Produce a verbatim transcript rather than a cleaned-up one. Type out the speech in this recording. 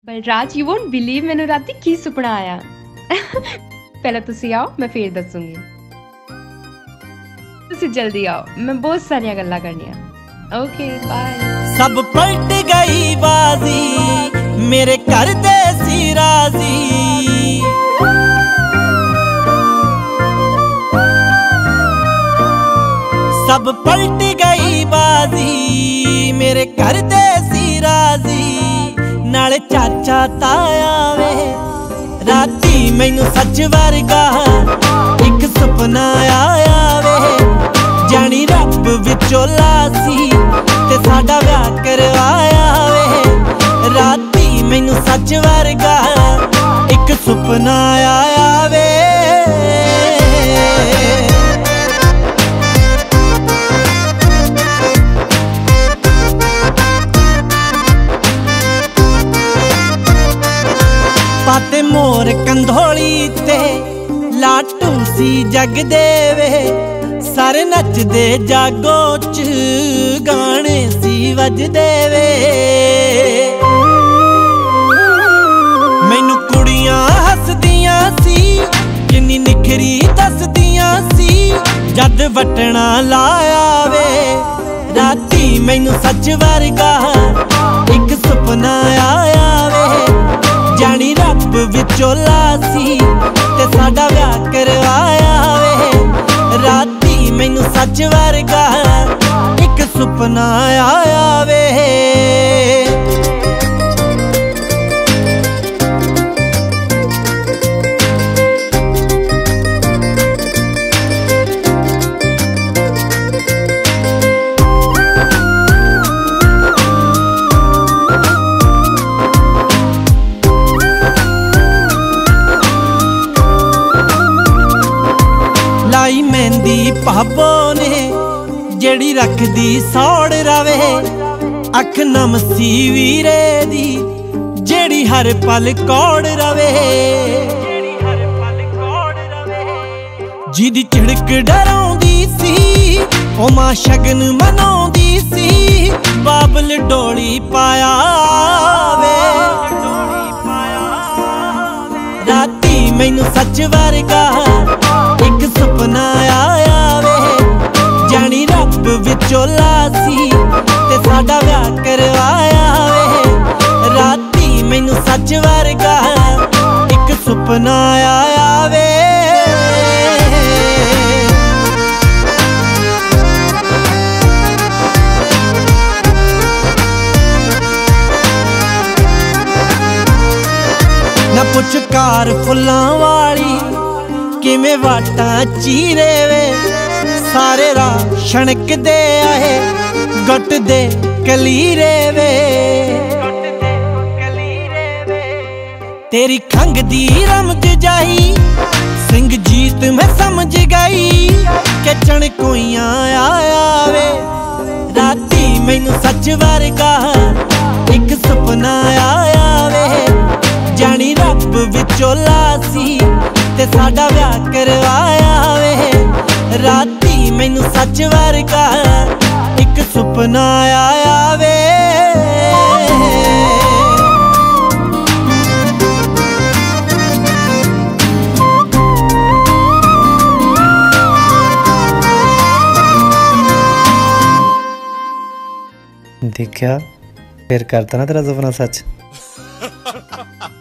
Balraj you won't believe मैनू राती की सुपना आया। पहले तुसी आओ मैं फिर दसूंगी। तुसी जल्दी आओ, मैं बहुत सारियां गल्लां करनियां। Okay bye. सब पलट गई बाजी मेरे घर दे सी राजी, सब पलट गई बाजी मेरे घर दे सी राजी, नाले चाचा ताया वे राती मैनू सच वर्गा एक सुपना आया वे, जानी रब विचोला सी ते साडा व्याह करवाया वे, राती मैनू सच वर्गा एक सुपना आया वे। पाते मोर कंधोली ते लाटू सी जग देवे, सारे नचदे जागो च गाने सी वजदे वे, मैनू कुड़ियां हसदियां सी किन्नी निखरी दसदियां सी, जद वटना लाया वे राती मैनू सच वर्गा एक सुपना आया वे, जानी रब विचोला सी ते साडा व्याह करवाया वे, राती मैनू सच वर्गा एक सुपना आया वे। लाई मेहंदी भाबो ने जेड़ी रखदी सौड़ रवे, अख नमसी वीरे दी जेड़ी हर पल कौड़ रवे, जिदी झिड़क डराउंदी सी ओ मां शगन मनाउंदी सी, बाबल डोली पाया वे राती मैनू सच वर्गा एक सुपना आया वे, जानी रब विचोला सी ते साडा व्याह करवाया वे, राती मैनू सच वर्गा एक सुपना आया वे। ना पुछ कार फुल्लां वाली किवें वाटां चीरे वे, सारे राह छणक दे आए गुट दे कलीरे वे, तेरी खंग दी रमज जाई सिंह जीत मैं समझ गई के चणकोइयां आया वे, राती मैनू सच वर्गा एक सुपना आया वे, जानी रब विचोला सी ते साडा व्याह करवाया वे, राती मैनू सच वर्गा एक सुपना आया वे। देखा फिर करता ना तेरा सुपना सच।